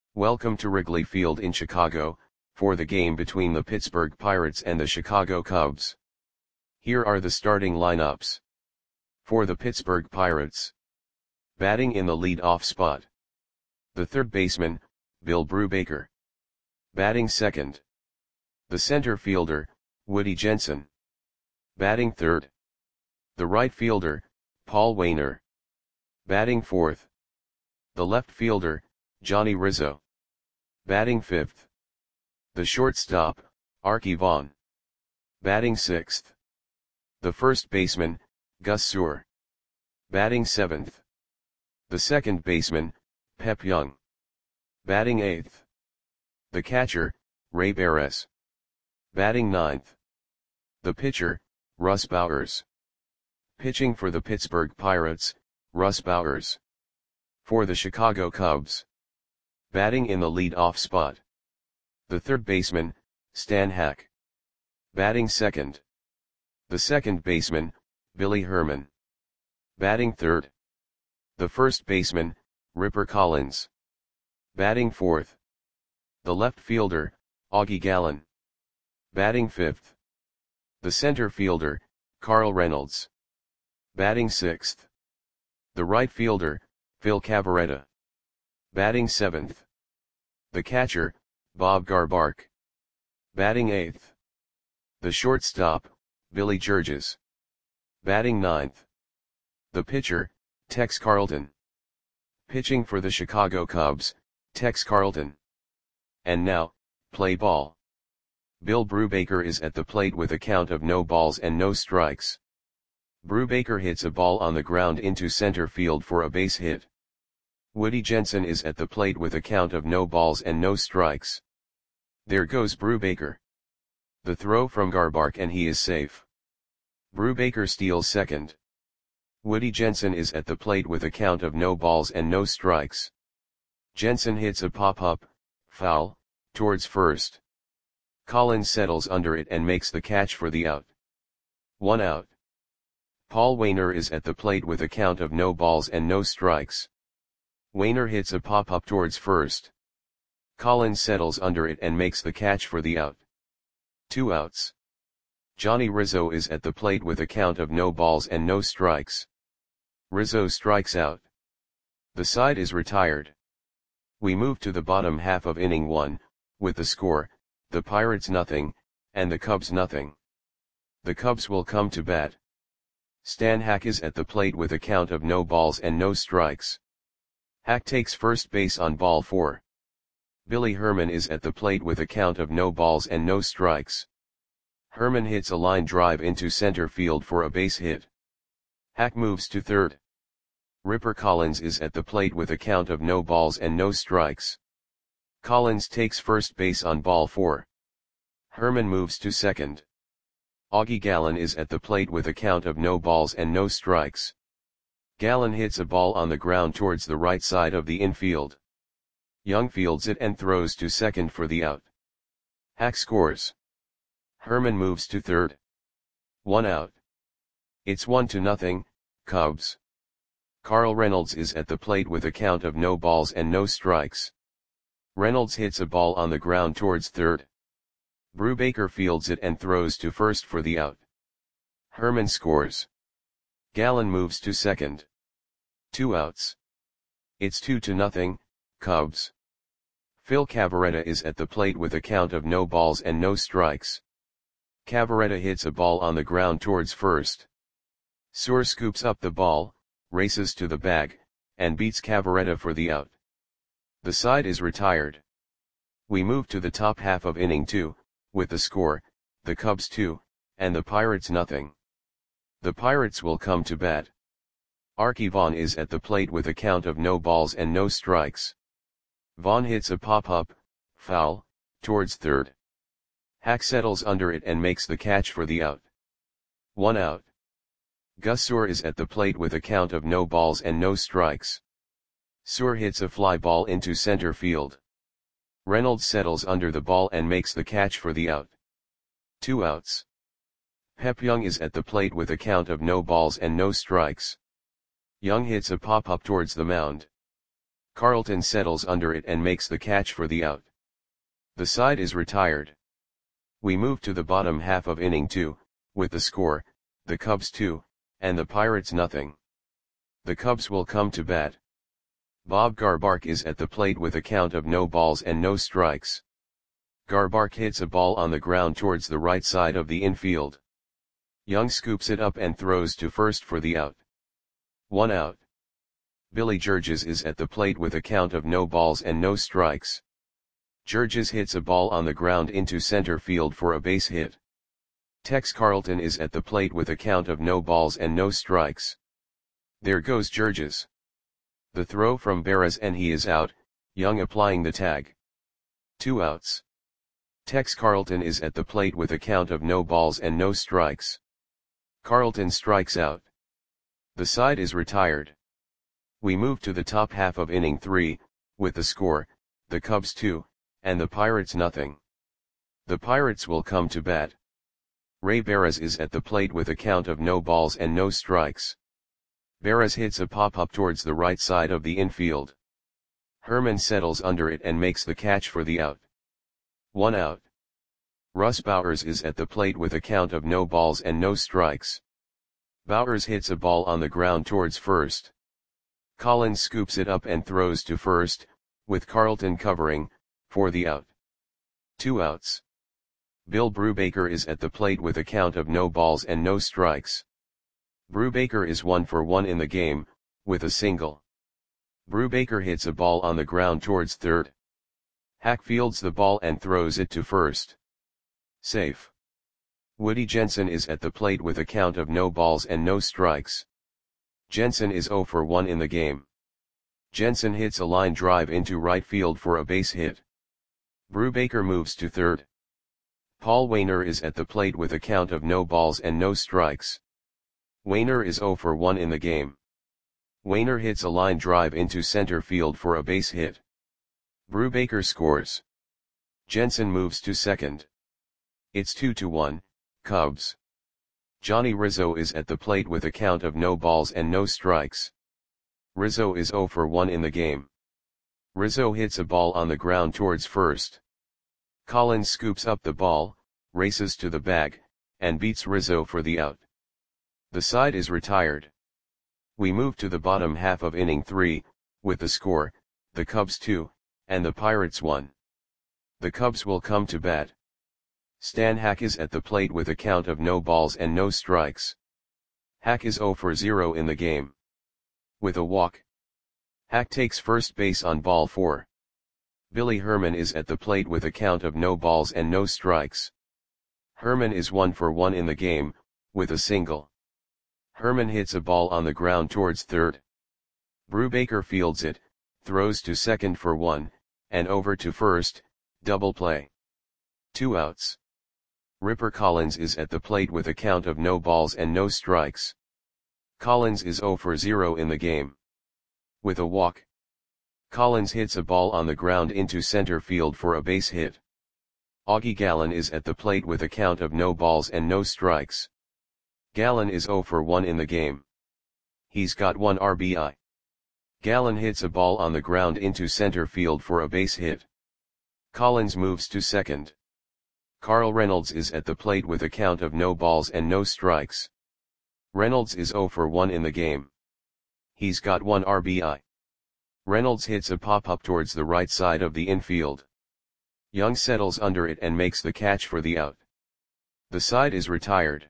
Welcome to Wrigley Field in Chicago, for the game between the Pittsburgh Pirates and the Chicago Cubs. Here are the starting lineups. For the Pittsburgh Pirates. Batting in the lead-off spot. The third baseman, Bill Brubaker. Batting second. The center fielder, Woody Jensen. Batting third. The right fielder, Paul Waner. Batting fourth. The left fielder, Johnny Rizzo. Batting fifth. The shortstop, Arky Vaughan. Batting sixth. The first baseman, Gus Sewell. Batting seventh. The second baseman, Pep Young. Batting eighth. The catcher, Ray Barres. Batting ninth. The pitcher, Russ Bowers. Pitching for the Pittsburgh Pirates, Russ Bowers. For the Chicago Cubs. Batting in the lead-off spot. The third baseman, Stan Hack. Batting second. The second baseman, Billy Herman. Batting third. The first baseman, Ripper Collins. Batting fourth. The left fielder, Augie Gallen. Batting fifth. The center fielder, Carl Reynolds. Batting sixth. The right fielder, Phil Cavarretta. Batting seventh. The catcher, Bob Garbark. Batting eighth. The shortstop, Billy Georges. Batting ninth. The pitcher, Tex Carlton. Pitching for the Chicago Cubs, Tex Carlton. And now, play ball. Bill Brubaker is at the plate with a count of no balls and no strikes. Brubaker hits a ball on the ground into center field for a base hit. Woody Jensen is at the plate with a count of no balls and no strikes. There goes Brubaker. The throw from Garbark and he is safe. Brubaker steals second. Woody Jensen is at the plate with a count of no balls and no strikes. Jensen hits a pop-up, foul, towards first. Collins settles under it and makes the catch for the out. 1 out. Paul Waner is at the plate with a count of no balls and no strikes. Waner hits a pop-up towards first. Collins settles under it and makes the catch for the out. 2 outs. Johnny Rizzo is at the plate with a count of no balls and no strikes. Rizzo strikes out. The side is retired. We move to the bottom half of inning 1, with the score, the Pirates nothing, and the Cubs nothing. The Cubs will come to bat. Stan Hack is at the plate with a count of no balls and no strikes. Hack takes first base on ball 4. Billy Herman is at the plate with a count of no balls and no strikes. Herman hits a line drive into center field for a base hit. Hack moves to third. Ripper Collins is at the plate with a count of no balls and no strikes. Collins takes first base on ball 4. Herman moves to second. Augie Gallen is at the plate with a count of no balls and no strikes. Gallen hits a ball on the ground towards the right side of the infield. Young fields it and throws to second for the out. Hack scores. Herman moves to third. 1 out. It's 1-0, Cubs. Carl Reynolds is at the plate with a count of no balls and no strikes. Reynolds hits a ball on the ground towards third. Brubaker fields it and throws to first for the out. Herman scores. Gallen moves to second. 2 outs. It's 2-0, Cubs. Phil Cavarretta is at the plate with a count of no balls and no strikes. Cavarretta hits a ball on the ground towards first. Sewell scoops up the ball, races to the bag, and beats Cavarretta for the out. The side is retired. We move to the top half of inning 2, with the score, the Cubs 2, and the Pirates nothing. The Pirates will come to bat. Arky Vaughan is at the plate with a count of no balls and no strikes. Vaughan hits a pop-up, foul, towards third. Hack settles under it and makes the catch for the out. 1 out. Gus Sewell is at the plate with a count of no balls and no strikes. Sewell hits a fly ball into center field. Reynolds settles under the ball and makes the catch for the out. 2 outs. Pep Young is at the plate with a count of no balls and no strikes. Young hits a pop-up towards the mound. Carlton settles under it and makes the catch for the out. The side is retired. We move to the bottom half of inning 2, with the score, the Cubs 2, and the Pirates nothing. The Cubs will come to bat. Bob Garbark is at the plate with a count of no balls and no strikes. Garbark hits a ball on the ground towards the right side of the infield. Young scoops it up and throws to first for the out. 1 out. Billy Georges is at the plate with a count of no balls and no strikes. Georges hits a ball on the ground into center field for a base hit. Tex Carlton is at the plate with a count of no balls and no strikes. There goes Georges. The throw from Barras and he is out, Young applying the tag. 2 outs. Tex Carlton is at the plate with a count of no balls and no strikes. Carlton strikes out. The side is retired. We move to the top half of inning 3, with the score, the Cubs 2, and the Pirates nothing. The Pirates will come to bat. Ray Barras is at the plate with a count of no balls and no strikes. Barras hits a pop-up towards the right side of the infield. Herman settles under it and makes the catch for the out. 1 out. Russ Bowers is at the plate with a count of no balls and no strikes. Bowers hits a ball on the ground towards first. Collins scoops it up and throws to first, with Carlton covering, for the out. 2 outs. Bill Brubaker is at the plate with a count of no balls and no strikes. Brubaker is 1 for 1 in the game, with a single. Brubaker hits a ball on the ground towards third. Hack fields the ball and throws it to first. Safe. Woody Jensen is at the plate with a count of no balls and no strikes. Jensen is 0 for 1 in the game. Jensen hits a line drive into right field for a base hit. Brubaker moves to third. Paul Wainer is at the plate with a count of no balls and no strikes. Wainer is 0 for 1 in the game. Wainer hits a line drive into center field for a base hit. Brubaker scores. Jensen moves to second. It's 2-1, Cubs. Johnny Rizzo is at the plate with a count of no balls and no strikes. Rizzo is 0 for 1 in the game. Rizzo hits a ball on the ground towards first. Collins scoops up the ball, races to the bag, and beats Rizzo for the out. The side is retired. We move to the bottom half of inning 3, with the score, the Cubs 2, and the Pirates 1. The Cubs will come to bat. Stan Hack is at the plate with a count of no balls and no strikes. Hack is 0 for 0 in the game. With a walk. Hack takes first base on ball 4. Billy Herman is at the plate with a count of no balls and no strikes. Herman is 1 for 1 in the game, with a single. Herman hits a ball on the ground towards third. Brubaker fields it, throws to second for 1, and over to first, double play. 2 outs. Ripper Collins is at the plate with a count of no balls and no strikes. Collins is 0 for 0 in the game. With a walk. Collins hits a ball on the ground into center field for a base hit. Augie Gallen is at the plate with a count of no balls and no strikes. Gallen is 0 for 1 in the game. He's got 1 RBI. Gallen hits a ball on the ground into center field for a base hit. Collins moves to second. Carl Reynolds is at the plate with a count of no balls and no strikes. Reynolds is 0 for 1 in the game. He's got 1 RBI. Reynolds hits a pop-up towards the right side of the infield. Young settles under it and makes the catch for the out. The side is retired.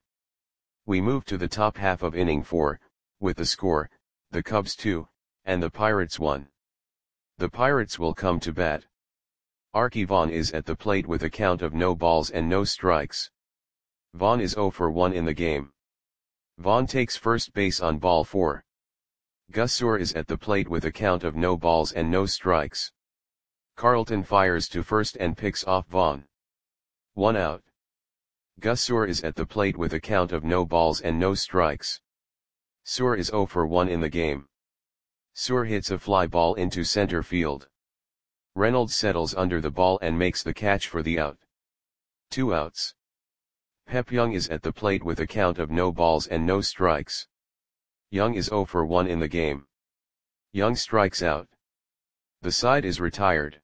We move to the top half of inning 4, with the score, the Cubs 2, and the Pirates 1. The Pirates will come to bat. Arky Vaughan is at the plate with a count of no balls and no strikes. Vaughan is 0 for 1 in the game. Vaughan takes first base on ball 4. Gus Soar is at the plate with a count of no balls and no strikes. Carlton fires to first and picks off Vaughan. 1 out. Gus Soar is at the plate with a count of no balls and no strikes. Soar is 0 for 1 in the game. Soar hits a fly ball into center field. Reynolds settles under the ball and makes the catch for the out. 2 outs. Pep Young is at the plate with a count of no balls and no strikes. Young is 0 for 1 in the game. Young strikes out. The side is retired.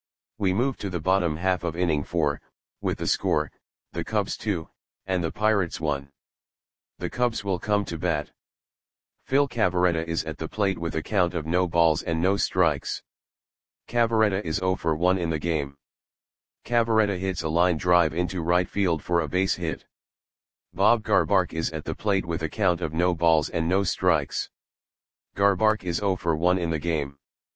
We move to the bottom half of inning 4, with the score, the Cubs 2, and the Pirates 1. The Cubs will come to bat. Phil Cavarretta is at the plate with a count of no balls and no strikes. Cavarretta is 0 for 1 in the game. Cavarretta hits a line drive into right field for a base hit. Bob Garbark is at the plate with a count of no balls and no strikes. Garbark is 0 for 1 in the game.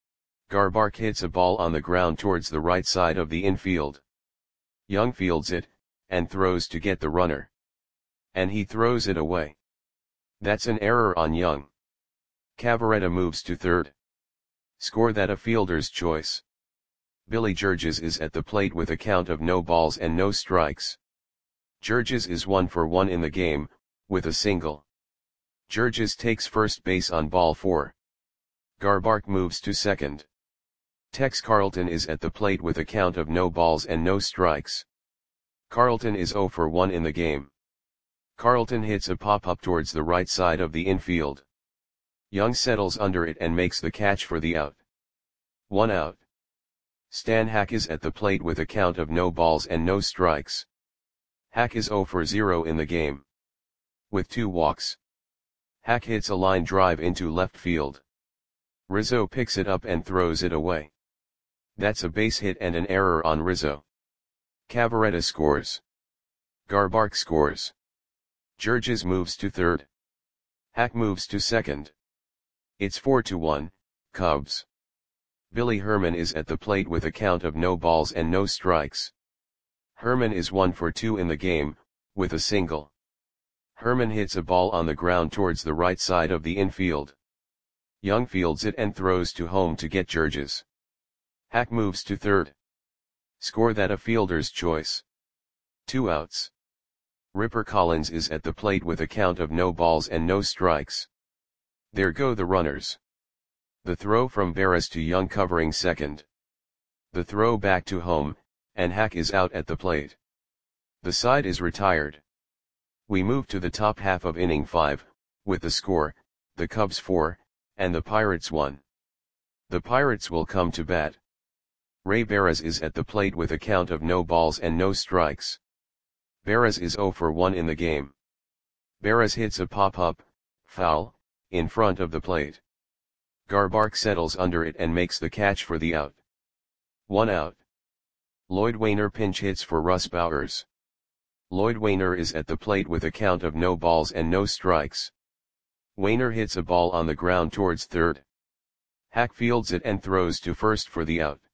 Garbark hits a ball on the ground towards the right side of the infield. Young fields it, and throws to get the runner. And he throws it away. That's an error on Young. Cavarretta moves to third. Score that a fielder's choice. Billy Georges is at the plate with a count of no balls and no strikes. Georges is 1 for 1 in the game, with a single. Georges takes first base on ball 4. Garbark moves to second. Tex Carlton is at the plate with a count of no balls and no strikes. Carlton is 0 for 1 in the game. Carlton hits a pop-up towards the right side of the infield. Young settles under it and makes the catch for the out. 1 out. Stan Hack is at the plate with a count of no balls and no strikes. Hack is 0 for 0 in the game. With 2 walks. Hack hits a line drive into left field. Rizzo picks it up and throws it away. That's a base hit and an error on Rizzo. Cavarretta scores. Garbark scores. Georges moves to third. Hack moves to second. It's 4-1, Cubs. Billy Herman is at the plate with a count of no balls and no strikes. Herman is 1 for 2 in the game, with a single. Herman hits a ball on the ground towards the right side of the infield. Young fields it and throws to home to get Georges. Hack moves to third. Score that a fielder's choice. 2 outs. Ripper Collins is at the plate with a count of no balls and no strikes. There go the runners. The throw from Barras to Young covering second. The throw back to home, and Hack is out at the plate. The side is retired. We move to the top half of inning 5, with the score, the Cubs 4, and the Pirates 1. The Pirates will come to bat. Ray Barras is at the plate with a count of no balls and no strikes. Barras is 0 for 1 in the game. Barras hits a pop-up, foul, in front of the plate. Garbark settles under it and makes the catch for the out. 1 out. Lloyd Wainer pinch hits for Russ Bowers. Lloyd Wainer is at the plate with a count of no balls and no strikes. Wainer hits a ball on the ground towards third. Hack fields it and throws to first for the out.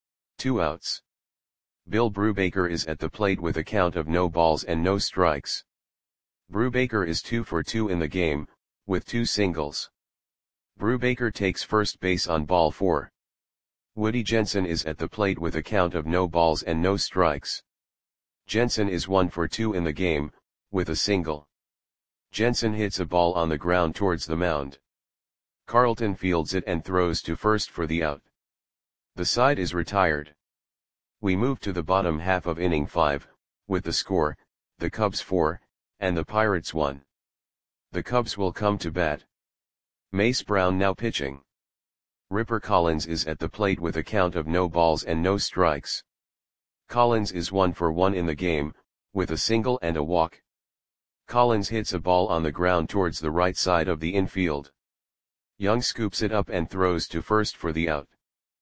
2 outs. Bill Brubaker is at the plate with a count of no balls and no strikes. Brubaker is 2 for 2 in the game, with 2 singles. Brubaker takes first base on ball 4. Woody Jensen is at the plate with a count of no balls and no strikes. Jensen is 1 for 2 in the game, with a single. Jensen hits a ball on the ground towards the mound. Carlton fields it and throws to first for the out. The side is retired. We move to the bottom half of inning 5, with the score, the Cubs 4, and the Pirates 1. The Cubs will come to bat. Mace Brown now pitching. Ripper Collins is at the plate with a count of no balls and no strikes. Collins is 1 for 1 in the game, with a single and a walk. Collins hits a ball on the ground towards the right side of the infield. Young scoops it up and throws to first for the out.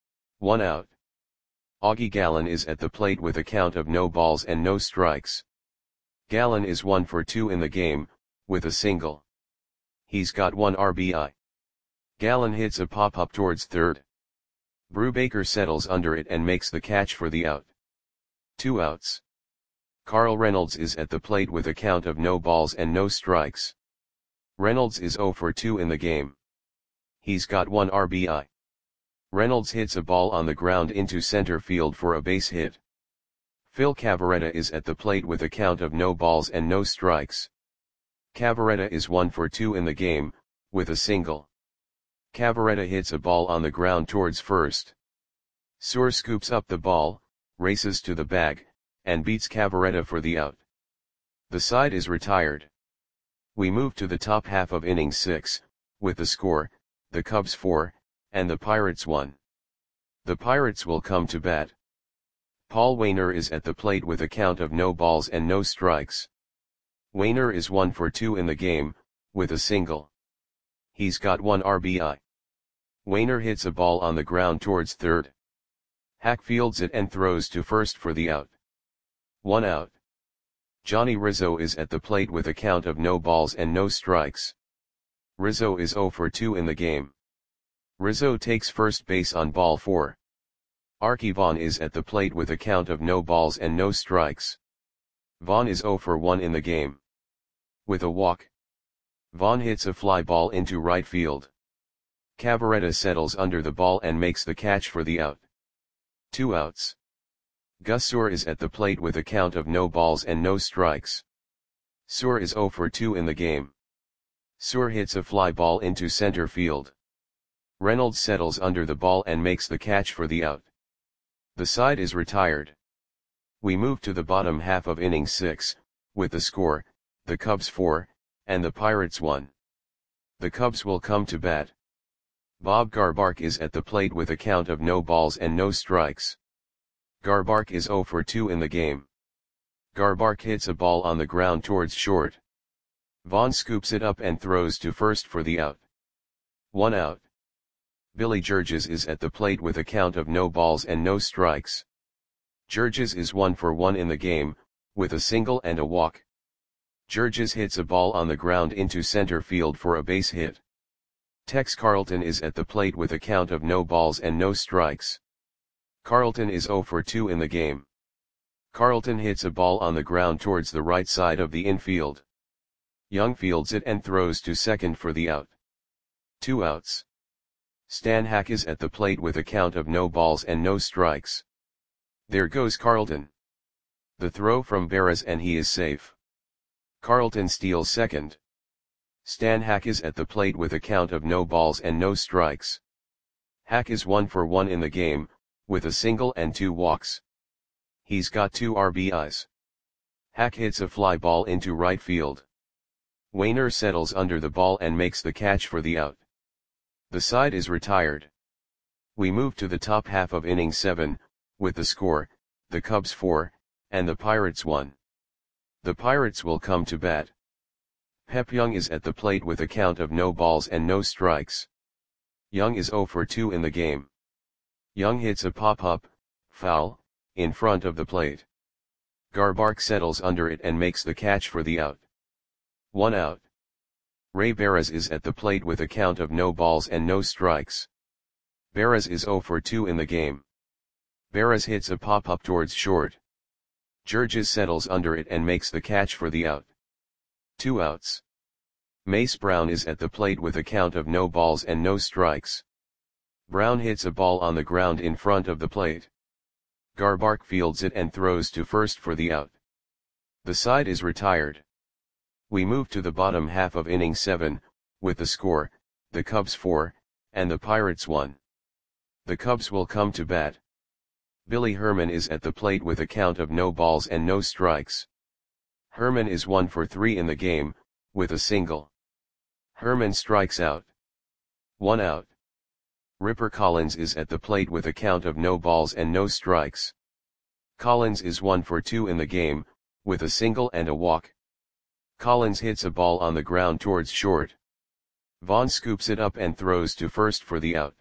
1 out. Augie Gallen is at the plate with a count of no balls and no strikes. Gallen is 1 for 2 in the game, with a single. He's got 1 RBI. Gallen hits a pop-up towards third. Brubaker settles under it and makes the catch for the out. 2 outs. Carl Reynolds is at the plate with a count of no balls and no strikes. Reynolds is 0 for 2 in the game. He's got 1 RBI. Reynolds hits a ball on the ground into center field for a base hit. Phil Cavarretta is at the plate with a count of no balls and no strikes. Cavarretta is 1 for 2 in the game, with a single. Cavarretta hits a ball on the ground towards first. Suhr scoops up the ball, races to the bag, and beats Cavarretta for the out. The side is retired. We move to the top half of inning 6, with the score, the Cubs 4, and the Pirates 1. The Pirates will come to bat. Paul Waner is at the plate with a count of no balls and no strikes. Waner is 1 for 2 in the game, with a single. He's got 1 RBI. Waner hits a ball on the ground towards third. Hack fields it and throws to first for the out. 1 out. Johnny Rizzo is at the plate with a count of no balls and no strikes. Rizzo is 0 for 2 in the game. Rizzo takes first base on ball 4. Arky Vaughan is at the plate with a count of no balls and no strikes. Vaughan is 0 for 1 in the game. With a walk, Vaughan hits a fly ball into right field. Cavaretta settles under the ball and makes the catch for the out. 2 outs. Gus Suhr is at the plate with a count of no balls and no strikes. Suhr is 0 for 2 in the game. Suhr hits a fly ball into center field. Reynolds settles under the ball and makes the catch for the out. The side is retired. We move to the bottom half of inning 6, with the score, the Cubs 4, and the Pirates 1. The Cubs will come to bat. Bob Garbark is at the plate with a count of no balls and no strikes. Garbark is 0 for 2 in the game. Garbark hits a ball on the ground towards short. Vaughan scoops it up and throws to first for the out. 1 out. Billy Georges is at the plate with a count of no balls and no strikes. Georges is 1 for 1 in the game, with a single and a walk. Georges hits a ball on the ground into center field for a base hit. Tex Carlton is at the plate with a count of no balls and no strikes. Carlton is 0 for 2 in the game. Carlton hits a ball on the ground towards the right side of the infield. Young fields it and throws to second for the out. 2 outs. Stan Hack is at the plate with a count of no balls and no strikes. There goes Carlton. The throw from Barras and he is safe. Carlton steals second. Stan Hack is at the plate with a count of no balls and no strikes. Hack is 1 for 1 in the game, with a single and 2 walks. He's got 2 RBIs. Hack hits a fly ball into right field. Waner settles under the ball and makes the catch for the out. The side is retired. We move to the top half of inning 7, with the score, the Cubs 4, and the Pirates 1. The Pirates will come to bat. Pep Young is at the plate with a count of no balls and no strikes. Young is 0 for 2 in the game. Young hits a pop-up, foul, in front of the plate. Garbark settles under it and makes the catch for the out. 1 out. Ray Barras is at the plate with a count of no balls and no strikes. Barras is 0 for 2 in the game. Barras hits a pop-up towards short. Georges settles under it and makes the catch for the out. 2 outs. Mace Brown is at the plate with a count of no balls and no strikes. Brown hits a ball on the ground in front of the plate. Garbark fields it and throws to first for the out. The side is retired. We move to the bottom half of inning 7, with the score, the Cubs 4, and the Pirates 1. The Cubs will come to bat. Billy Herman is at the plate with a count of no balls and no strikes. Herman is 1 for 3 in the game, with a single. Herman strikes out. 1 out. Ripper Collins is at the plate with a count of no balls and no strikes. Collins is 1 for 2 in the game, with a single and a walk. Collins hits a ball on the ground towards short. Vaughan scoops it up and throws to first for the out.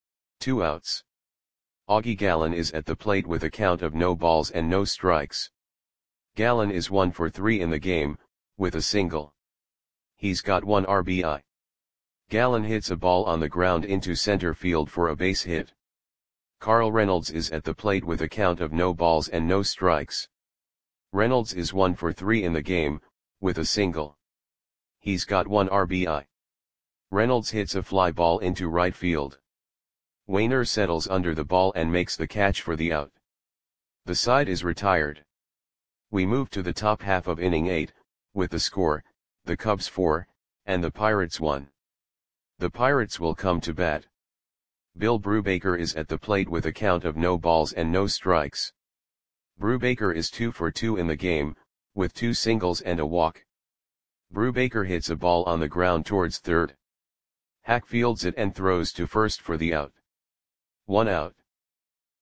2 outs. Augie Gallen is at the plate with a count of no balls and no strikes. Gallen is 1 for 3 in the game, with a single. He's got 1 RBI. Gallen hits a ball on the ground into center field for a base hit. Carl Reynolds is at the plate with a count of no balls and no strikes. Reynolds is 1 for 3 in the game, with a single. He's got 1 RBI. Reynolds hits a fly ball into right field. Waner settles under the ball and makes the catch for the out. The side is retired. We move to the top half of inning 8, with the score, the Cubs 4, and the Pirates 1. The Pirates will come to bat. Bill Brubaker is at the plate with a count of no balls and no strikes. Brubaker is 2 for 2 in the game, with 2 singles and a walk. Brubaker hits a ball on the ground towards third. Hack fields it and throws to first for the out. 1 out.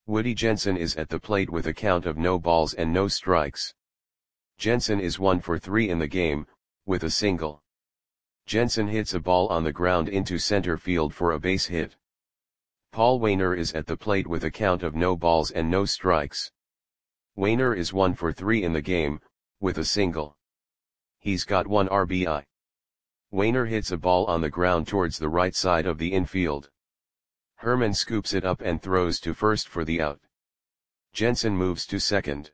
Woody Jensen is at the plate with a count of no balls and no strikes. Jensen is 1 for 3 in the game, with a single. Jensen hits a ball on the ground into center field for a base hit. Paul Waner is at the plate with a count of no balls and no strikes. Waner is 1 for 3 in the game, with a single. He's got 1 RBI. Waner hits a ball on the ground towards the right side of the infield. Herman scoops it up and throws to first for the out. Jensen moves to second.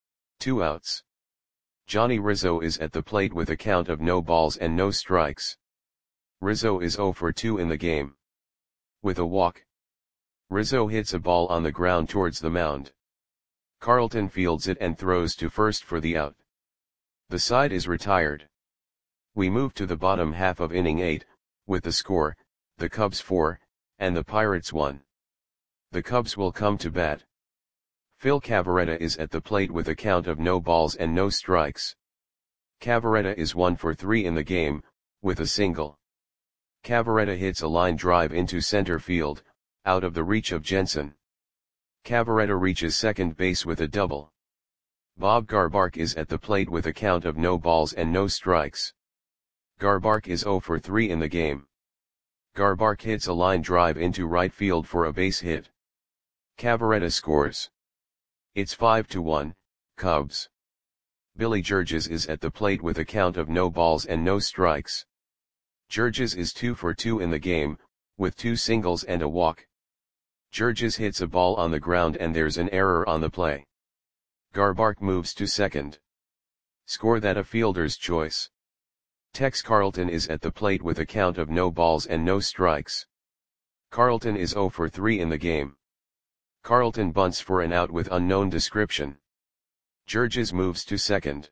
2 outs. Johnny Rizzo is at the plate with a count of no balls and no strikes. Rizzo is 0 for 2 in the game. With a walk. Rizzo hits a ball on the ground towards the mound. Carlton fields it and throws to first for the out. The side is retired. We move to the bottom half of inning 8, with the score, the Cubs 4, and the Pirates 1. The Cubs will come to bat. Phil Cavarretta is at the plate with a count of no balls and no strikes. Cavarretta is 1 for 3 in the game, with a single. Cavarretta hits a line drive into center field, out of the reach of Jensen. Cavarretta reaches second base with a double. Bob Garbark is at the plate with a count of no balls and no strikes. Garbark is 0 for 3 in the game. Garbark hits a line drive into right field for a base hit. Cavarretta scores. It's 5-1, Cubs. Billy Georges is at the plate with a count of no balls and no strikes. Georges is 2 for 2 in the game, with 2 singles and a walk. Georges hits a ball on the ground and there's an error on the play. Garbark moves to second. Score that a fielder's choice. Tex Carlton is at the plate with a count of no balls and no strikes. Carlton is 0 for 3 in the game. Carlton bunts for an out with unknown description. Georges moves to second.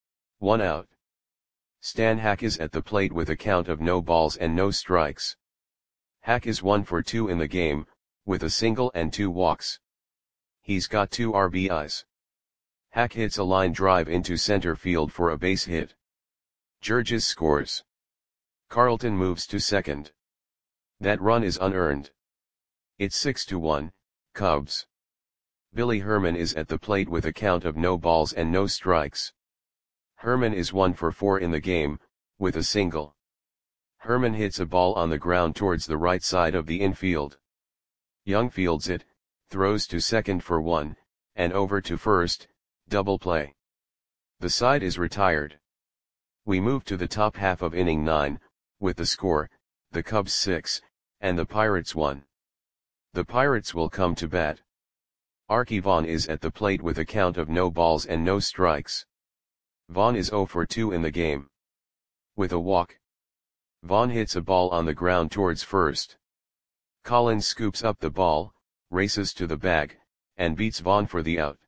1 out. Stan Hack is at the plate with a count of no balls and no strikes. Hack is 1 for 2 in the game, with a single and 2 walks. He's got 2 RBIs. Hack hits a line drive into center field for a base hit. Georges scores. Carlton moves to second. That run is unearned. It's 6-1, Cubs. Billy Herman is at the plate with a count of no balls and no strikes. Herman is 1 for 4 in the game, with a single. Herman hits a ball on the ground towards the right side of the infield. Young fields it, throws to second for 1, and over to first, double play. The side is retired. We move to the top half of inning 9, with the score, the Cubs 6, and the Pirates 1. The Pirates will come to bat. Archie Vaughn is at the plate with a count of no balls and no strikes. Vaughn is 0 for 2 in the game. With a walk. Vaughn hits a ball on the ground towards first. Collins scoops up the ball, races to the bag, and beats Vaughn for the out.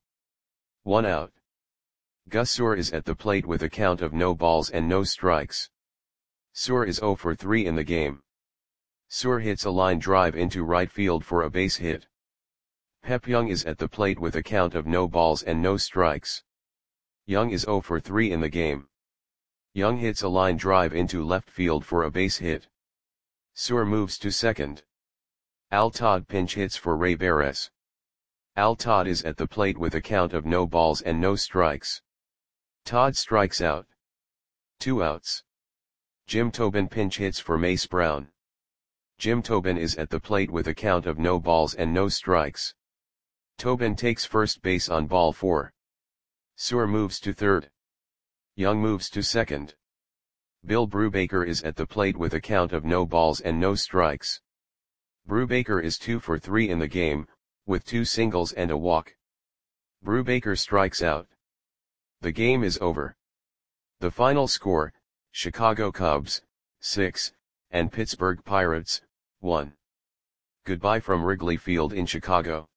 1 out. Gus Suhr is at the plate with a count of no balls and no strikes. Suhr is 0 for 3 in the game. Suhr hits a line drive into right field for a base hit. Pep Young is at the plate with a count of no balls and no strikes. Young is 0 for 3 in the game. Young hits a line drive into left field for a base hit. Suhr moves to second. Al Todd pinch hits for Ray Barres. Al Todd is at the plate with a count of no balls and no strikes. Todd strikes out. 2 outs. Jim Tobin pinch hits for Mace Brown. Jim Tobin is at the plate with a count of no balls and no strikes. Tobin takes first base on ball 4. Suhr moves to third. Young moves to second. Bill Brubaker is at the plate with a count of no balls and no strikes. Brubaker is 2 for 3 in the game, with 2 singles and a walk. Brubaker strikes out. The game is over. The final score, Chicago Cubs, 6, and Pittsburgh Pirates, 1. Goodbye from Wrigley Field in Chicago.